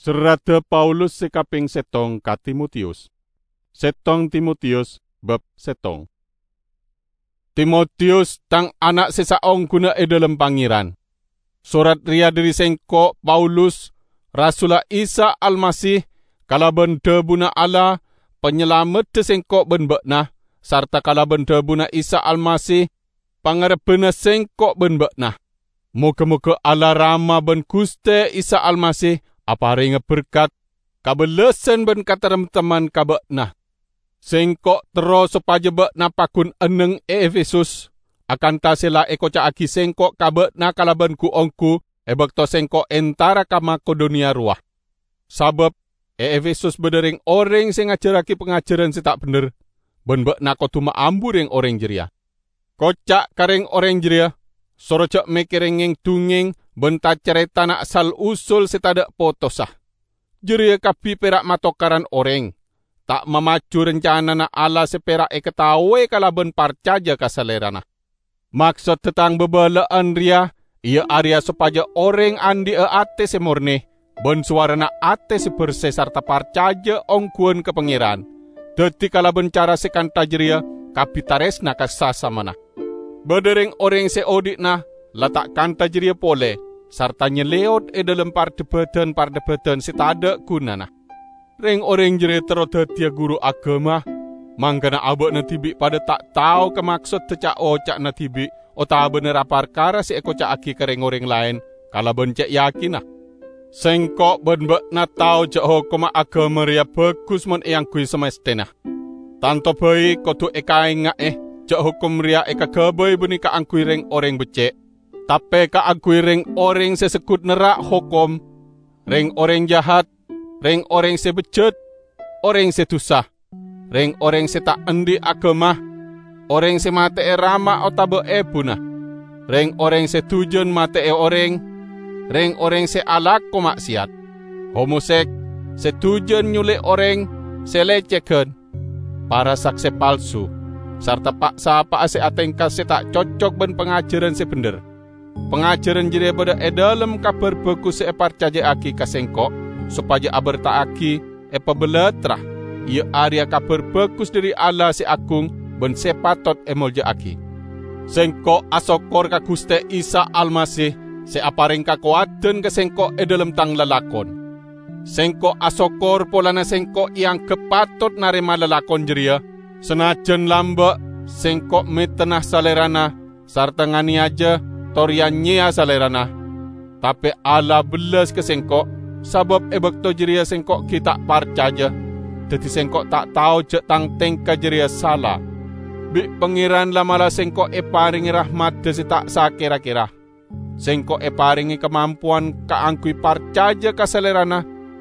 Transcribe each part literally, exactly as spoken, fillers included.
Serada Paulus sekaping setong ka Timotius. Setong Timotius bab setong. Timotius tang anak sesaong guna e dalam pangeran. Surat ria dari sengko Paulus, Rasulah Isa Almasih, kalaban debuna Allah, penyelamat de sengko ben beknah, sarta kalaban debuna Isa Almasih, pangarepena sengko ben beknah. Moga-moga Allah rama ben Guste Isa Almasih, apa ringa berkat, kabelesen ben katerem teman kabeknah. Sengkok terus supaya bekna pakun eneng e Efesus, akan tasela ekoca aki sengkok kabekna kalaban ku ongku, e bekto sengkok entara ka Makedonia ruah. Sabab e Efesus bedering orang sing ngajaraki pengajaran si tak bener, ben bekna kotuma amburing orang jeria. Kocak kareng orang jeria, sorojak mikiring nging tunging, benta cerita nak sal usul setadak potosah. Jeria kapi perak matokaran orang, tak memacu rencana na Allah seperak e ketawe kalaban parcaja kasalerana. Maksud tetang bebelaan ria, ia area supaya orang andi e ate semurni, ben suarana ate sebersih sarta parcaja ongkuan ke pengiran. Deti kalaban cara sekanta jeria, kapitaresna kasasa mana. Bedering orang seodik na, letak kanta jeria pole, sarta nyeleot e dalam pardebatan-pardebatan setada gunana. Reng orang jeria teroda tia guru agama, manggana abak na tibi pada tak tahu kemaksud tecak ocak na tibi, o tak bener apa perkara si eko cak aki kereng orang lain, kala bencek yakin nah. Sengkok ben-bek na tahu cak hukum agama ria bagus mon eyang kui semestena. Tanto baik kotu eka ingat eh, cak hukum ria eka kebai beni ka angkui reng orang becek. Tapi ka angkui reng orang sesekut nerak hukum, reng orang jahat, reng orang sebecut, orang setusah, reng orang setak endi agama, orang semate e rama otabe e punah, reng orang setujon mate e orang, reng orang se alak ko maksiat, homosek, setujon nyule orang, seleceken, para saksi palsu, sarta paksa apa ase atengka setak cocok ben pengajaran sebender. Pengajaran jere pada e dalam kabar bagus se parcaje aki kasengkok, supaya aber taaki e pebeletrah, ia area kabar bagus dari Allah si akung, ben sepatot e molja aki. Sengkok asokor ka Guste Isa Almasih, se apareng kakuatan ke sengkok e dalam tang lelakon. Sengkok asokor polana sengkok yang kepatot narema lelakon jeria, senajan lamba sengkok metenah salerana, sarta ngani aja toriannya salerana. Tapi Allah belas ke sengkok, sabab e bekto jeria sengkok kita parcaja, dadi sengkok tak tahu je tang tengka jeria salah. Bi pengiran lamala sengkok e paringi rahmat desi tak sakira-kira. Sengkok e paringi kemampuan kaangkui parcaja kasalerana,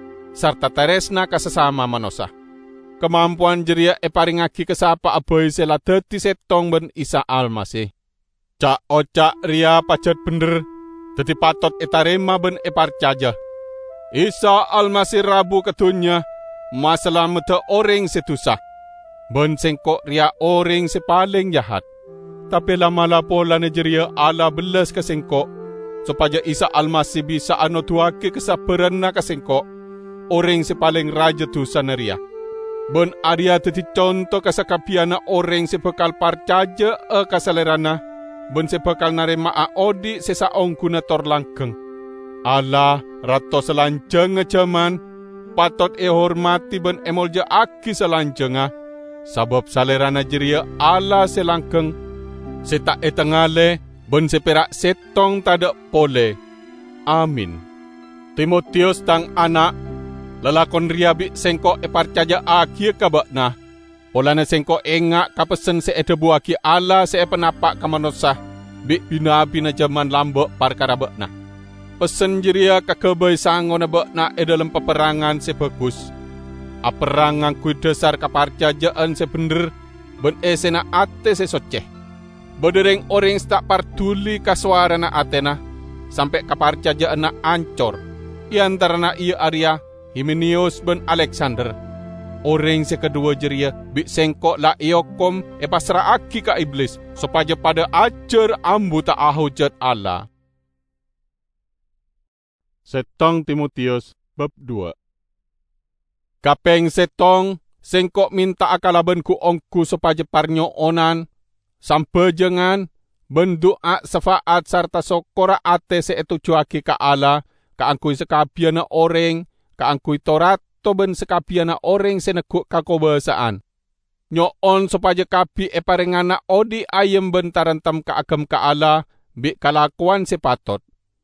sarta teresna kasesama manosa. Kemampuan jeria e paringaki kesapa aboy sela dadi setong ben Isa Almasih. Cak ocak ria pacet bener, dadi patot e tarema ben e parcaja. Isa Almasih rabu kedunya, masalah mete orang setusah. Ben sengkok ria orang sepaling jahat. Tapi lama-lama pola nejeria Allah belas ke sengkok, supaya Isa Almasih bisa anotuake kesabaran na ke sengkok, orang sepaling raja dosa neria. Ben adia teti contoh kasakapiana orang sebekal parcaja e kasalerana, ben sebekal narema a odi sesaong guna tor langgeng. Allah rato selanjeng jaman, patot e hormati ben emolja aki selanjenga, sabab salerana jeria Allah selangkeng, setak e tengale, ben seperak setong tadak pole. Amin. Timotius tang anak, lelakon riabi sengkok e parcaja aki kabakna, polana sengkok engak kapesen se e debu aki Allah se e penapak kamanosah, bi bina-bina jaman lambok parkara bakna. Pesen jeria kakebay sangon bakna e dalam peperangan sebagus. Aperangan kui dasar kaparcajaan sebener, ben esena ate sesoceh. Bedereng orang tak partuli kaswarana atena, sampai kaparcajaan na ancor. Iantarana ia area, Himenius ben Alexander. Orang sekedua jeria, bi sengkok la iokom e pasra aki ka iblis, supaya pada ajar ambu tak ahujat Allah. Setong Timotius bab dua. Kapeng setong sengkok minta akalaben ku ongku supaya parnyo onan sampai jangan bendoa sefaat sarta sokora ate seetujuake ka Allah ka angkui sekabiana orang ka angkui torato ben sekabiana orang seneguk kakobasaan. Nyoon supaya kapi e parengana odi ayem bentaran tam ka agam ka Allah bi kalakuan sepatot.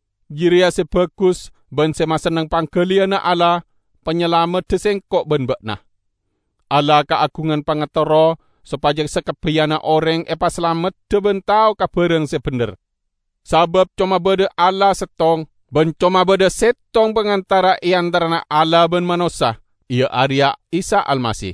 Jiria sebagus ben semasenang panggeliana Allah penyelamat desengkok ben bekna. Allah keagungan pangetoro supaya sekebiana orang epa selamat deben tau kabareng sebener. Sabab cuma beda Allah setong ben cuma beda setong pengantara iantarana Allah ben manusia. Ia Arya Isa Almasih.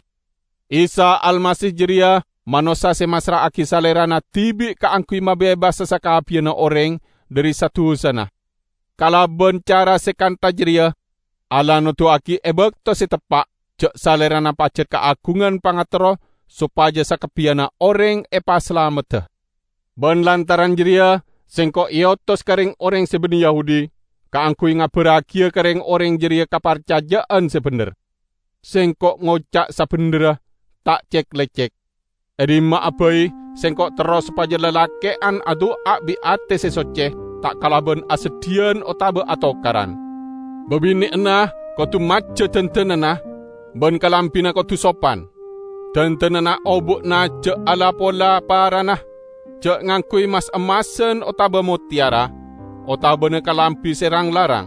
Isa Almasih jeria manusia semasra aki salerana tibi kaangkui mabebas sesakabiana orang dari satu sana. Kalaben cara sekanta jeria Allah nutu aki ebek to setepak cek salerana pacet keagungan pangatero supaya sakebiana orang epa selamat. Ben lantaran jeria sengko iotos kering orang sebeni Yahudi kaangkui ngaberagia kering orang jeria kaparcajaan sebener. Sengko ngocak sabener tak cek lecek. Edima abai sengko terus supaya lelakean adu abi ate sesoce tak kalaben asedian otabe atokaran. Babini enah kotu mace tentenana ben kalampina kotu sopan. Tentenana obukna ce ala pola paranah ce ngangkui mas emasen otabe mutiara otabe ne kalampi serang larang.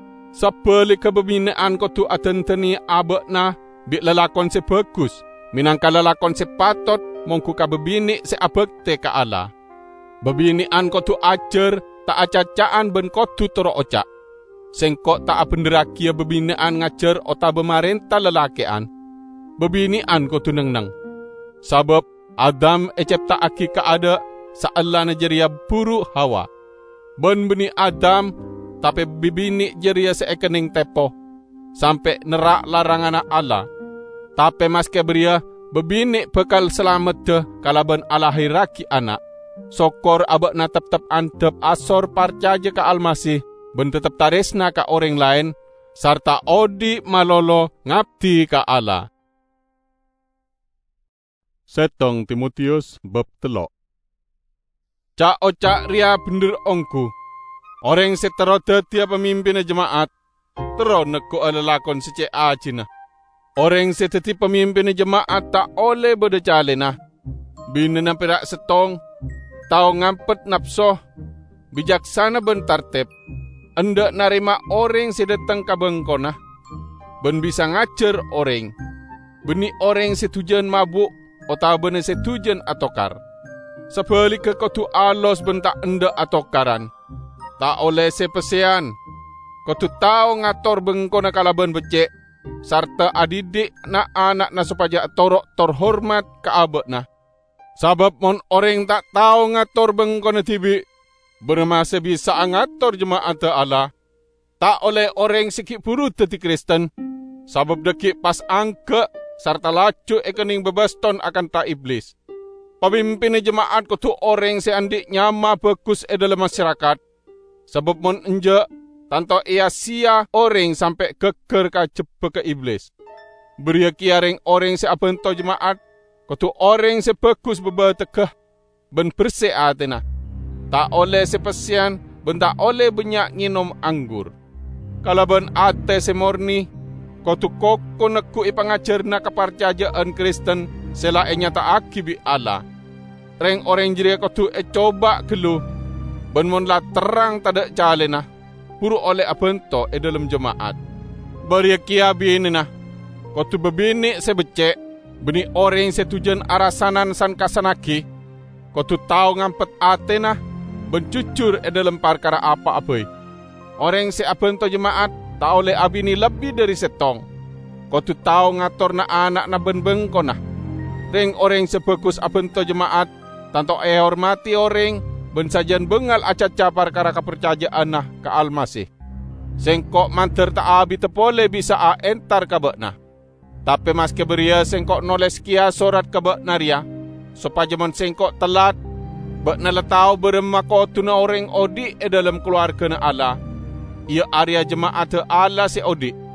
Sebalik kebebinaan kotu atenteni abekna bi lelakon sebagus. Minangka lelakon sepatot mongku kabebini seabekte ka Allah. Bebinian kotu ajar tak acacaan ben kotu toro ocak. Sengkok tak abenderakia bebinian ngajar ota bemarenta lelakean. Bebinian kotu neng-neng. Sabab Adam ecipta aki ka ada saala jeria buru Hawa. Ben beni Adam tapi bibini jeria seekening tepo sampai nerak larangana Allah. Tapi maske beria bebini bekal selamat deh kalaban alahiraki anak. Sokor abak na tetap antep asor parcaja ka Almasih ben tetap taresna ka orang lain sarta odi malolo ngabdi ka Allah. Setong Timotius bab telok. Cak ocak ria bener ongku. Orang setero detia pemimpin jemaat tero neko lelakon secek ajina. Orang seteti pemimpin jemaat tak oleh berdecalena. Bina na perak setong, tau ngampet napsoh, bijaksana bentartep, endak narima orang sedetang kabengkona, ben bisa ngajar orang, beni orang setujan mabuk, atau beni setujan atokar. Sebalik ke kotu alos bentak endak atokaran, tak oleh sepesian, kotu tau ngator bengkona kalaban becek, sarta adidik na anak na supaya torok terhormat ke abek na. Sabab mon orang tak tahu ngator bengkona tibi, bermasa bisa ngator jemaat Allah. Tak oleh orang sikit buru teti Kristen, sabab dekik pas angke, sarta lacu ekening bebaston akan tak iblis. Pemimpin jemaat kutu orang seandik nyama bagus e dalam masyarakat, sabab mon enjak, tanto ia sia orang sampai keker ka cepe ke iblis. Beria kiaring orang seabento jemaat, kutu orang sebagus beba tekeh, ben bersih atena. Tak oleh sepesian, ben tak oleh banyak nginom anggur. Kalau ben ate semorni, kutu koko neku ipangajarna kepercayaan Kristen, selainnya tak akibi Allah. Reng orang jiria kutu e coba gelu, ben mon la terang tada calena. Puru oleh abento e dalam jemaat. Beria kia bini na. Kotu bebini sebecek. Beni orang setujan arasanan san kasanaki. Kotu tahu ngampet atena. Bencucur e dalam perkara apa-apa. Orang se abento jemaat. Tak oleh abini lebih dari setong. Kotu tahu ngator na anak na ben-bengko na. Ring orang sebagus abento jemaat. Tanto e hormati orang. Ben sajan bengal acaca perkara kepercayaan nah ke Almasih. Sengkok manter tak abi tepole bisa a entar kabek nah. Tapi mas keberia sengkok noles kia sorat kabek naria. Supaya mon sengkok telat. Bek naletau beremako tuna orang odi e dalam keluarga na Allah. Ia area jemaat Allah se odi.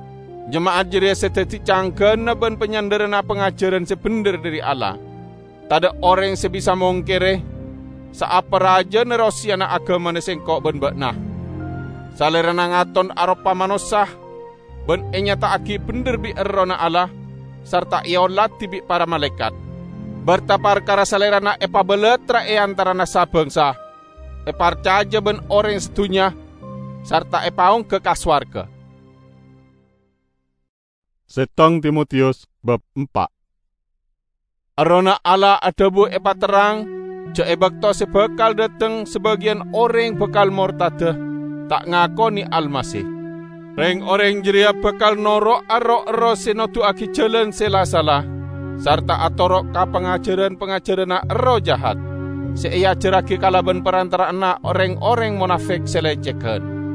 Jemaat jeria seteti cangken ben penyanderana pengajaran sebener dari Allah. Tada orang sebisa mongkere saapa raja nerosiana agama nesengkok ben bakna. Salerana ngaton aropa manosah ben enyata aki bener bi erona Allah serta iolati bi para malaikat. Bertapar kara salerana epa beletra e antara nasa bangsa. Epar caja ben orang setunya serta epaung ke kaswarga. Setong Timotius bab empat. Arona Allah adabu epa terang, ja ebakto sebekal dateng sebagian orang bekal mortade, tak ngakoni almasih. Reng orang jeria bekal norok arok ero senotu aki jalan sela-sala, sarta atorok ka pengajaran-pengajaran ero jahat. Seia jeraki kalaban perantara anak orang-orang munafik selecehkan.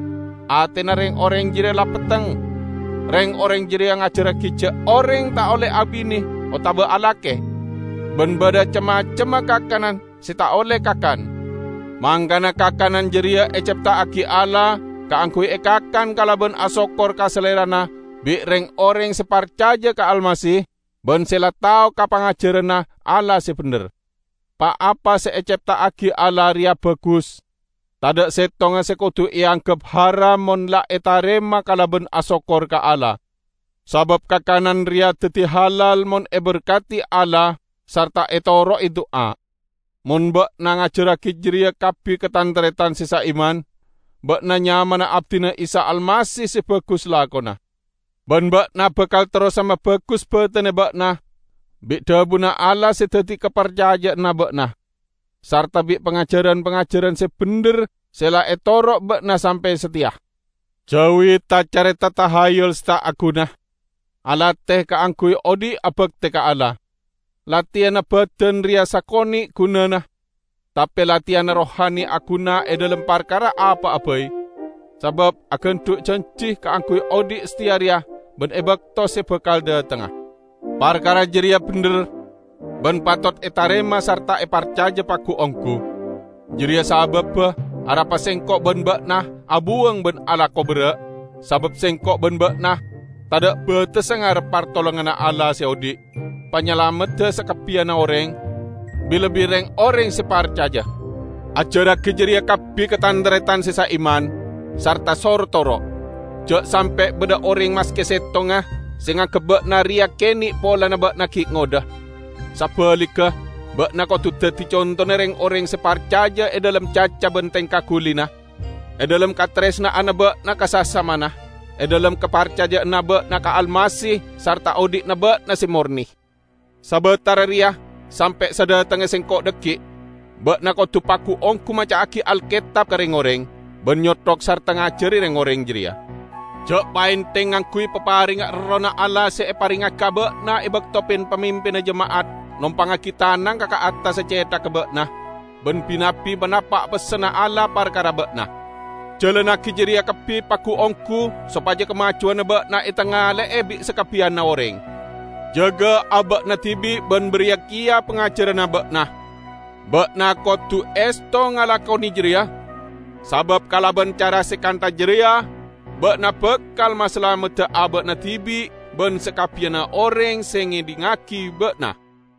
Atena reng orang jeria lapeteng, reng orang jeria ngajaraki je orang tak oleh abini otaba alake. Ben bada cema-cema kakanan si tak oleh kakan. Manggana kakanan jeria ecepta aki Allah kaangkui ekakan kalaban asokor kaselerana bi reng orang separcaja ka almasih ben sela tau ka pangajarana Allah sebener. Pa apa seecepta aki Allah ria bagus. Tada setonga sekutu iangkep haram mon la etarema kalaban asokor ka Allah. Sabab kakanan ria teti halal mon eberkati Allah sarta etoro itu a. Mon bak na ngajaraki jeria kapi ketantretan sisa iman, bak na nyamana abdina Isa Almasih sebagus lakona. Ban bak na bekal terus sama bagus betene bak na, bik dabuna Allah seteti kepercaya na bak na. Sarta bik pengajaran-pengajaran sebener sela etoro bak na sampai setia. Jawi ta carita tahayul sta aguna. Allah teh kaangkui odi abek te ka Allah. Latihan badan ria sakoni gunana, tapi latihan rohani akuna e dalam perkara apa abai. Sebab akan duk janji kaangkui odi setiaria ben ebak to sebekal de tengah. Perkara jeria bener ben patot etarema sarta eparcaja paku ongku. Jeria sabab arapa sengkok ben bakna abuang ben ala kobra. Sabab sengkok ben bakna tada betesengar partolongan Allah seodi. Penyelamat de sekapiana orang, bila bireng orang separcaja. Ajarak kejeria kapi ketandretan sisa iman, sarta sortoro. Jok sampai beda orang mas kesetongah, sehingga kebak naria keni pola na bak nakik ngodah. Sabalika, bak na kotu teti contoh nereng orang separcaja e dalam caca benteng kakulina. E dalam katresna anabak na kasasamana. E dalam keparcaja nabak na ka almasih, sarta odik nabak na si morni. Sabatara ria sampai sadatang sengkok deki, bak na kotu paku ongku maca aki alkitab ka reng-oreng, benyotok sarta ngajari reng-oreng jeria. Jok pain tengangkui peparing rona Allah se eparing kabak na ibak topin pemimpin jemaat, nompang aki tanang kakak atas seceta kebak na, ben pinapi benapak pesena Allah parkara bak na. Jalan aki jeria kepi paku ongku, sopaja kemajuan bak na itangale ebik sekapian na oreng. Jaga abak na tibi ben beriak kia pengajaran abak na. Bak na kotu esto ngalakoni jeria. Sabab kalaban cara sekanta jeria, bak na bekal masalah meta abak na tibi ben sekapiana orang sengi dingaki bak na.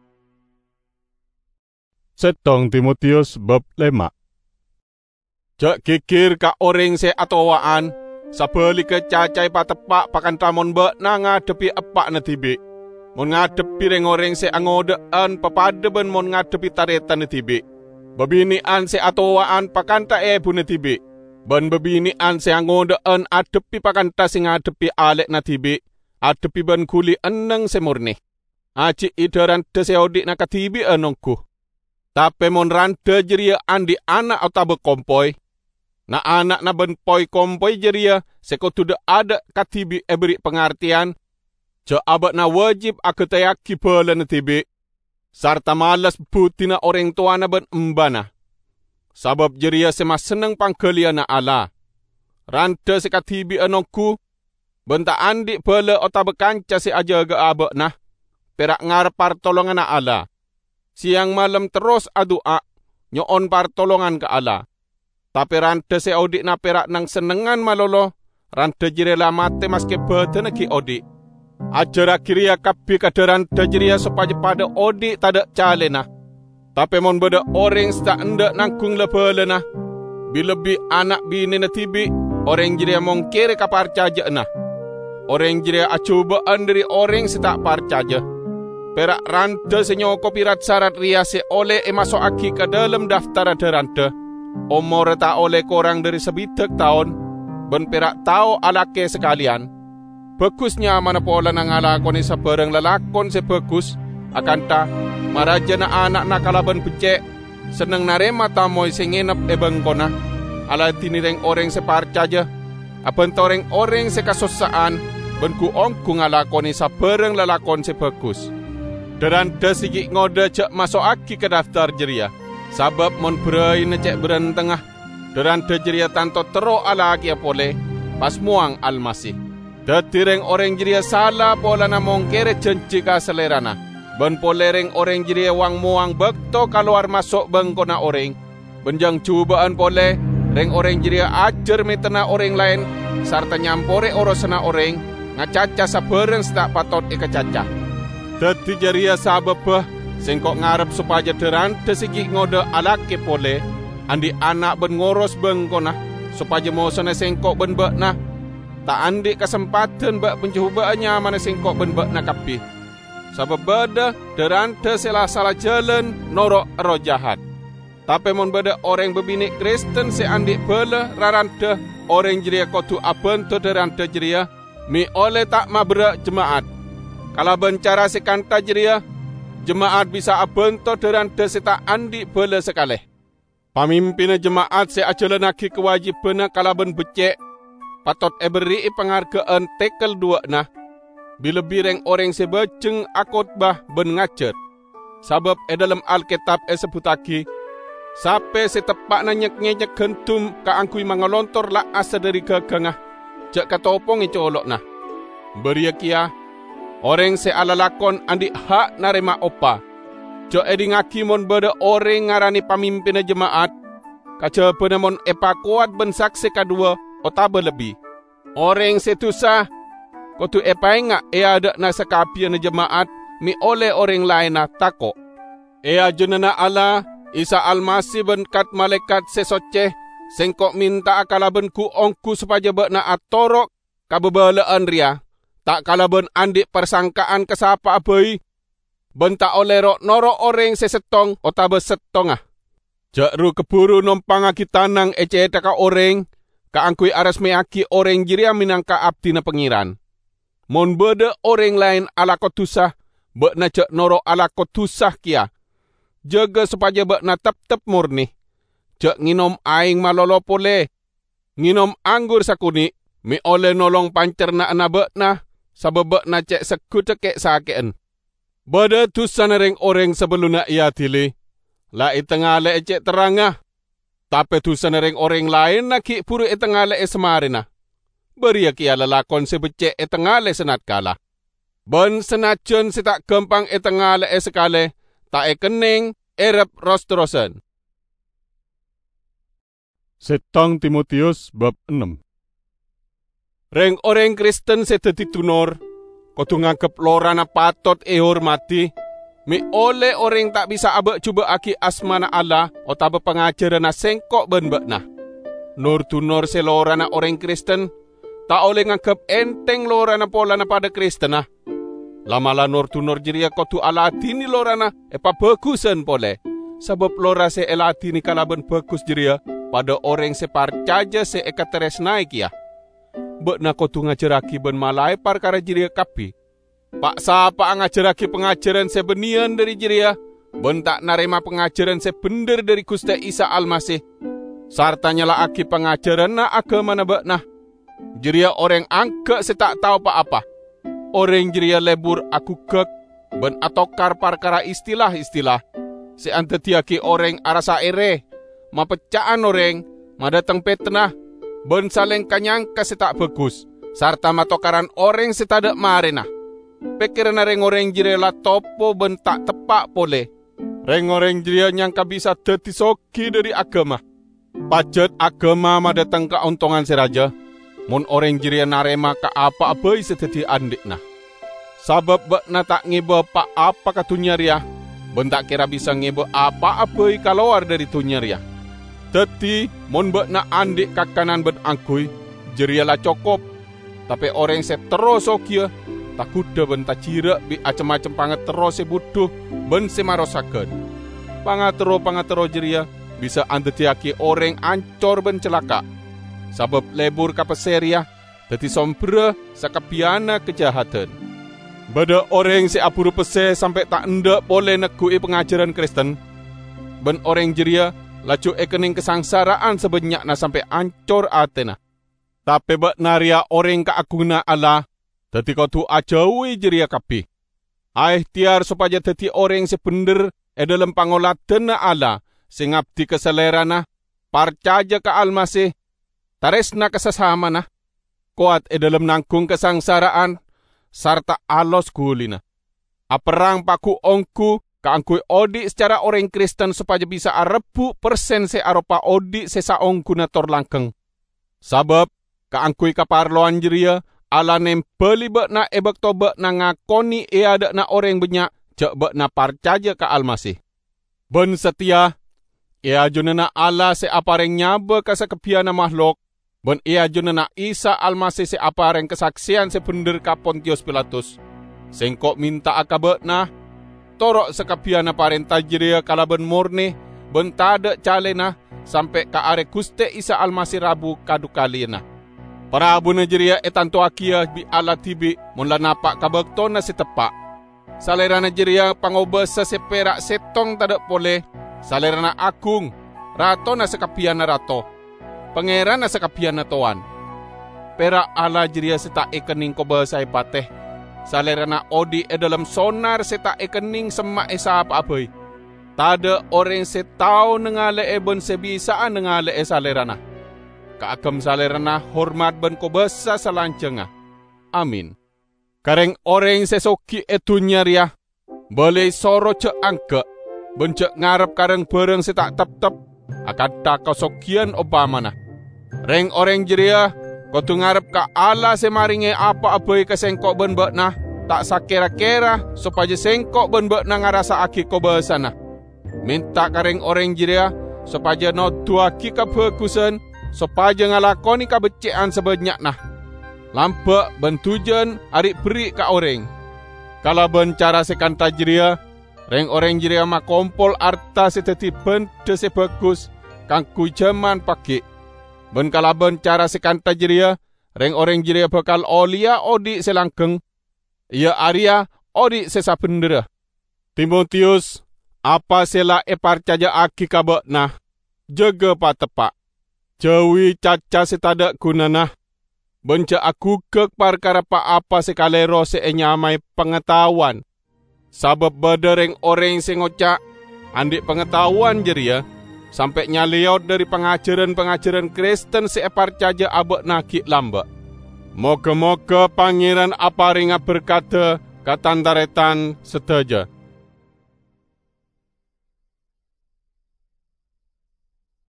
Setong Timotius bab lima. Jak kikir ka orang se atowaan, sabali ke cacai patepak pakan tamon bak na ngadepi epak na tibi. Mon ngadepi reng-oreng se angodaan papadeban mon ngadepi taretan tibi. Babinian se atowaan pakanta ebu na tibi. Ban babinian se angodaan adepi pakanta se ngadepi alek na tibi. Adepi ban kuli eneng se murni. Aci idaran te se odik na katibi enongku. Tapi mon randa jeria andi anak otabe kompoi. Na anak na ban poi kompoi jeria sekotu de ada katibi eberi pengertian. Jo abak na wajib aku tayaki pala na tibi. Sarta malas buti na orang tua na ban embana. Sabab jeria sema seneng pangkelia na Allah. Ranta se katibi anongku. Benta andi pala ota bekanca se ajaga abak na. Perak ngar partolongan na Allah. Siang malam terus adua. Nyoon partolongan ke Allah. Tapi ranta se audit na perak nang senengan malolo. ranta jiria la mate maske betena ki odi. Ajar akhiria kapi kadaran dajiria supaya pada odi tada calena. Tapi mon beda orang sta enda nangkung lepelena. Bila bi anak bini na tibi, orang jiria mong kere kapar caja na. Orang jiria acubaan dari orang setak parcaja. Perak ranta senyoko pirat syarat ria se oleh e masuk aki ke dalam daftar ada ranta. Umur tak oleh korang dari sebitek tahun. Ben perak tahu alake sekalian. Bagusnya mana pola nang alakoni sebarang lelakon se bagus. Akan ta maraja na anak nakalaban becek. Seneng narema tamoy se ngenep e bengkona. Ala tinireng orang se parcaja. Apan toreng orang se kasusaan. Ben ku ongku ngalakoni sebarang lelakon se bagus. Deranta sigi ngode cek masuk aki ke daftar jeria. Sabab mon berai necek beran tengah. Deranta jeria tanto tero ala aki apole. Pas muang almasih. Detireng orang jeria salah pola namong kere cenci ka selerana. Ben polereng orang jeria wang muang bekto keluar masuk bengkona orang. Benjang cubaan pole. Reng orang jeria ajar metena orang lain. Sarta nyampore orosena orang. Ngacaca sabareng setak patot eka caca. Dadi jaria sababah sengkok ngarep supaya derante sigi ngode alake pole andi anak ben ngoros bengkona supaya mau sana sengkok ben bekna tak andi kesempatan bak pencobaannya mana sengkok ben bekna kapi sabab beda derante salah salah jalan norok roh jahat tapi mon beda orang berbini Kristen se andi bela rarante orang jeria kotu abentu derante jeria mi oleh tak mabra jemaat. Kalau bencara sekanta jeria, jemaat bisa abento derante seta andi bela sekali. Pamimpin jemaat se ajalanaki kewajiban kalau ben becek, patot e beri penghargaan tekel dua nah. Bila bireng orang se bejeng akotbah ben ngacer. Sabab e dalam Alkitab e sebutaki, sampai se tepak na nyek-nyek gentum kaangkui mangalontor la asa dari gagangah. Jak katopong e colok nah. Beria kia, orang se ala lakon andi hak narema opa. Jo edi ngaki mon beda orang ngarani pamimpin jemaat. Kaca penamon epa kuat ben saksi kadua otaba lebih. Orang se tusah. Kotu epa inga ea ada na sakapian jemaat mi oleh orang lain na tako. Ea jenana ala Isa Almasih ben kat malaikat sesoceh. Sengkok minta akalaben ku ongku supaya bekna atorok kabebalaan ria. Tak kalaben andik persangkaan kesapa abai. Bentak oleh rok norok orang sesetong otaba setongah. Jakru keburu nompang aki tanang ece taka orang. Kaangkui aras meaki orang jiria minangka abdi na pengiran. Mon beda orang lain ala kotusah. Bekna cek norok ala kotusah kia. Jaga supaya bekna tep-tep murni. Cek nginom aing malolo pole. Nginom anggur sakuni. Mi oleh nolong pancerna na bekna. Sabab na cek sekutekek sakeen. Bada tusan reng orang sebelum nak ia tili. La itengah le cek terangah. Tapi tusan reng orang lain nak ki puru itengah le semarina. Beria kia lelakon sebecek itengah le senat kala. Ben senajan si tak gampang itengah le sekale. Tak e kening erep rostrosen. Setang Timotius bab enam. Reng orang Kristen sedadi tunor, kudu nganggep lorana patot e hormati, mi oleh orang tak bisa abek cuba aki asmana Allah, otaba pengajaran na sengkok ben bekna. Nur tunor se lorana orang Kristen, tak oleh nganggep enteng lorana polana pada Kristen nah. Lamala nur tunor jiria kudu alatini lorana epa bagusan pole, sebab lora se elatini kalaben bagus jiria pada orang se parcaja se ekateres naik ya. Bekna kotu ngajaraki ben malai perkara jiria kapi. Pak sapa ngajaraki pengajaran sebenian dari jiria, ben tak narema pengajaran sebener dari Gusti Isa Almasih. Sarta nyala aki pengajaran na agama na bekna. Jiria orang angke setak tahu apa-apa. Orang jiria lebur aku kek, ben atokar perkara istilah-istilah. Seantetiaki orang arasa ere, mapecaan orang, madatang petnah. Ben saleng kanyang kasetak bagus, sarta matokaran orang setadak marena. Pikiran reng orang jire la topo ben tak tepak pole. Reng orang jire nyangka bisa deti soki dari agama. Pajet agama madatang keuntungan seraja. mon orang jeria narema ka apa-apa seteti andik nah. Sabab bekna tak ngeba pa apa ka tunyaria, ben tak kira bisa ngeba apa-apa keluar dari tunyaria. Teti mon bekna andik ka kanan ben angkui, jeria lah cokop. Tapi orang se terus okia, takuda ben tak cira bi acem-acem pangat terus se butuh ben se marosaken. Pangatero pangatero jeria bisa antetiaki orang ancor ben celaka. Sabab lebur kapeseria, teti sompre sakapiana kejahatan. Bada orang se apuru pese sampai tak ndak boleh nekui pengajaran Kristen. Ben orang jeria laju ekening kesangsaraan sebanyak na sampai ancor atena. Tapi bak naria orang keagungna Allah, teti kau tu ajawi jeria kapi. Aih tiar supaya teti orang se bener e dalam pangolaten Allah, sing ngabdi keselerana, parcaja ke Almasih, taresna kesesama na, kuat e dalam nangkung kesangsaraan, sarta alos gulina. Aperang paku ongku, kaangkui odi secara orang Kristen supaya bisa arebu persen se aropa odi sesa ongku na torlangkeng. Sabab, kaangkui kaparloan jeria, ala nempeli bek na ebek tobe na ngakoni eada na orang banyak, cek bek na parcaja ke Almasih. Ben setia, ia junana Allah se apareng nyabe kasakepiana makhluk, ben ia junana Isa Almasih se apareng kesaksian se bener ka Pontius Pilatus. Sengkok minta akabe na, torok sekapiana parenta jeria kalaben murni, ben tada calena, sampai ka are Guste Isa Almasih rabu kadukalina. Para abuna jeria etanto akia bi ala tibi, mula napak kabekto na si tepak. Salerana jeria pangobesa se perak setong tada pole, salerana agung, rato na sekapiana rato, pangeran na sekapiana toan. Perak ala jeria seta ekening kobesa ipateh, salerana odi e dalam sonar seta ekening semak esa apa-apai. Tada orang setau nengale e ben sebisaan nengale e salerana. Kaagem salerana hormat ben kobesa salancenga. Amin. Kareng orang sesoki etunyaria, boleh soro cek angke, bencek ngarep kareng bareng setak tep-tep, akan tak kosokian obamana. Reng orang jeria, kau tu ngarep ka Allah semaringe apa-apa kesengkok ben bekna, tak sakera-kera supaya sengkok ben bekna ngarasa aki kobesana. Minta kareng orang jeria, supaya no tuaki kabagusan, supaya ngalakoni kabecean sebanyak nah. Lampak bentujan arik beri ka orang. Kala bencara sekanta jeria, reng orang jeria makompol arta seteti bente sebagus, kangku jaman pake. Ben kala bencara sekanta jeria, reng orang jeria bakal olia odi selangkeng. Ia aria odi sesabendera. Timotius, apa sela eparcaja aki kabak nah, jaga patepak. Jawi caca setada gunanah. Benca aku kek perkara pa apa sekalero seenyamai pengetahuan. Sabab badereng orang sing ngocak, andik pengetahuan jeria, sampai nyaliot dari pengajaran-pengajaran Kristen seeparcaja abek nakik lambak. Moga-moga pangeran aparinga berkata katandaretan sedaja.